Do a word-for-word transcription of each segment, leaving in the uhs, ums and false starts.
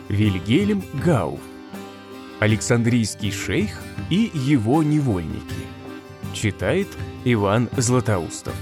Вильгельм Гауф. Александрийский шейх и его невольники. Читает Иван Златоустов.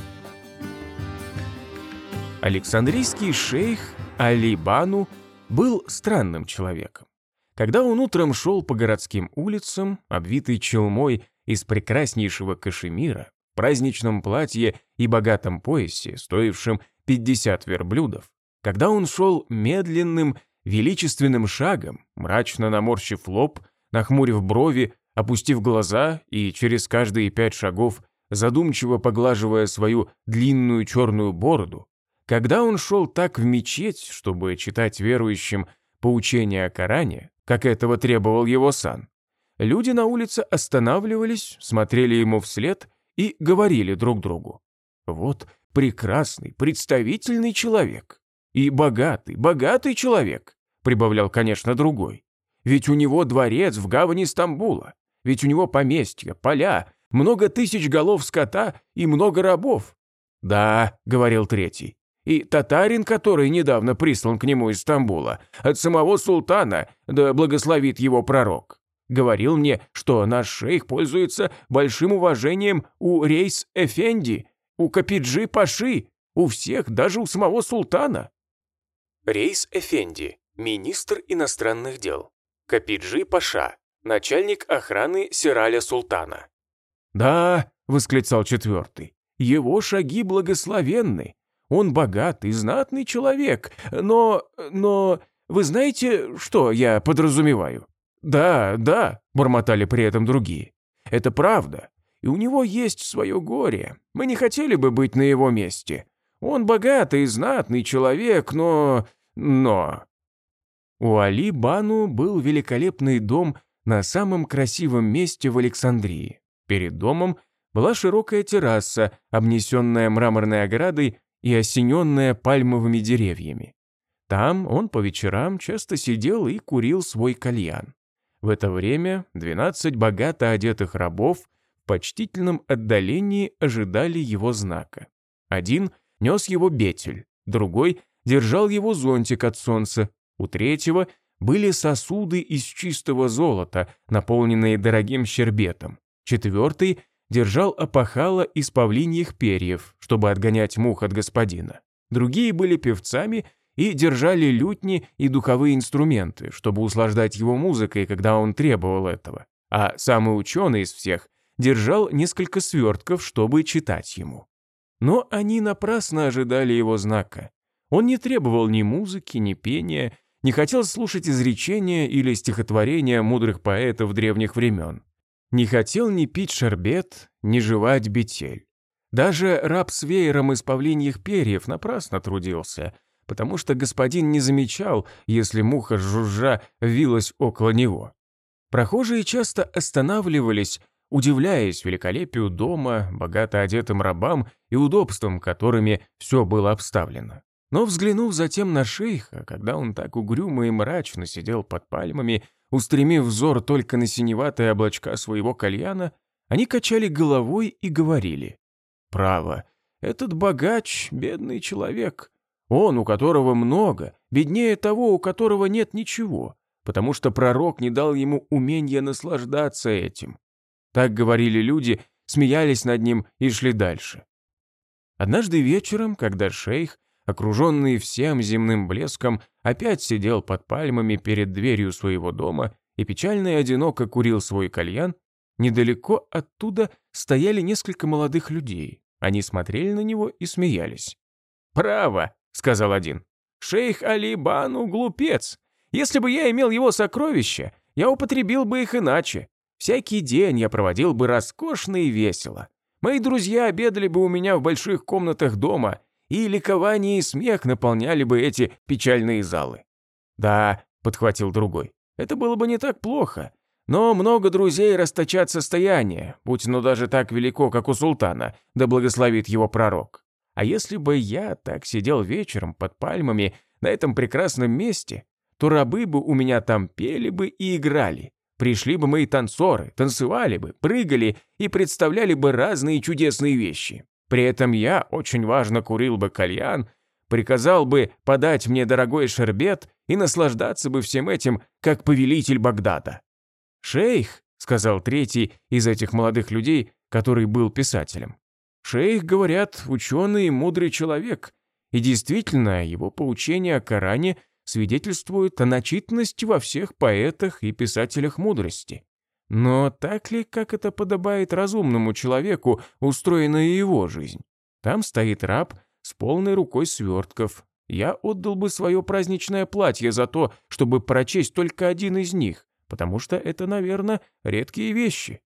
Александрийский шейх Али Бану был странным человеком. Когда он утром шел по городским улицам, обвитый челмой из прекраснейшего кашемира, в праздничном платье и богатом поясе, стоившем пятьдесят верблюдов, когда он шел медленным, величественным шагом, мрачно наморщив лоб, нахмурив брови, опустив глаза и через каждые пять шагов задумчиво поглаживая свою длинную черную бороду, когда он шел так в мечеть, чтобы читать верующим поучения о Коране, как этого требовал его сан, люди на улице останавливались, смотрели ему вслед и говорили друг другу: «Вот прекрасный, представительный человек. И богатый, богатый человек», прибавлял, конечно, другой. «Ведь у него дворец в гавани Стамбула, ведь у него поместья, поля, много тысяч голов скота и много рабов». «Да», — говорил третий, «и татарин, который недавно прислан к нему из Стамбула, от самого султана, да благословит его пророк, говорил мне, что наш шейх пользуется большим уважением у Рейс-Эфенди, у Капиджи-Паши, у всех, даже у самого султана». Рейс-Эфенди, министр иностранных дел. Капиджи-Паша, начальник охраны Сираля Султана. «Да», — восклицал четвертый, — «его шаги благословенны. Он богатый, знатный человек, но... но... Вы знаете, что я подразумеваю?» «Да, да», — бормотали при этом другие. «Это правда. И у него есть свое горе. Мы не хотели бы быть на его месте. Он богатый, знатный человек, но... но...» У Али Бану был великолепный дом на самом красивом месте в Александрии. Перед домом была широкая терраса, обнесенная мраморной оградой и осененная пальмовыми деревьями. Там он по вечерам часто сидел и курил свой кальян. В это время двенадцать богато одетых рабов в почтительном отдалении ожидали его знака. Один нес его бетель, другой держал его зонтик от солнца, у третьего были сосуды из чистого золота, наполненные дорогим щербетом, четвертый держал опахало из павлиньих перьев, чтобы отгонять мух от господина. Другие были певцами и держали лютни и духовые инструменты, чтобы услаждать его музыкой, когда он требовал этого. А самый ученый из всех держал несколько свертков, чтобы читать ему. Но они напрасно ожидали его знака. Он не требовал ни музыки, ни пения, не хотел слушать изречения или стихотворения мудрых поэтов древних времен. Не хотел ни пить шербет, ни жевать бетель. Даже раб с веером из павлиньих перьев напрасно трудился, потому что господин не замечал, если муха жужжа вилась около него. Прохожие часто останавливались, удивляясь великолепию дома, богато одетым рабам и удобствам, которыми все было обставлено. Но взглянув затем на шейха, когда он так угрюмо и мрачно сидел под пальмами, устремив взор только на синеватые облачка своего кальяна, они качали головой и говорили: «Право, этот богач — бедный человек. Он, у которого много, беднее того, у которого нет ничего, потому что пророк не дал ему умения наслаждаться этим». Так говорили люди, смеялись над ним и шли дальше. Однажды вечером, когда шейх, окруженный всем земным блеском, опять сидел под пальмами перед дверью своего дома и печально и одиноко курил свой кальян, недалеко оттуда стояли несколько молодых людей. Они смотрели на него и смеялись. «Право», — сказал один, — «шейх Али Бану глупец. Если бы я имел его сокровища, я употребил бы их иначе. Всякий день я проводил бы роскошно и весело. Мои друзья обедали бы у меня в больших комнатах дома, и ликование и смех наполняли бы эти печальные залы». «Да», — подхватил другой, — «это было бы не так плохо. Но много друзей расточат состояние, будь оно даже так велико, как у султана, да благословит его пророк. А если бы я так сидел вечером под пальмами на этом прекрасном месте, то рабы бы у меня там пели бы и играли. Пришли бы мои танцоры, танцевали бы, прыгали и представляли бы разные чудесные вещи. При этом я очень важно курил бы кальян, приказал бы подать мне дорогой шербет и наслаждаться бы всем этим, как повелитель Багдада». «Шейх», — сказал третий из этих молодых людей, который был писателем. «Шейх, говорят, ученый и мудрый человек, и действительно, его поучения о Коране свидетельствуют о начитанности во всех поэтах и писателях мудрости. Но так ли, как это подобает разумному человеку, устроена и его жизнь? Там стоит раб с полной рукой свертков. Я отдал бы свое праздничное платье за то, чтобы прочесть только один из них, потому что это, наверное, редкие вещи.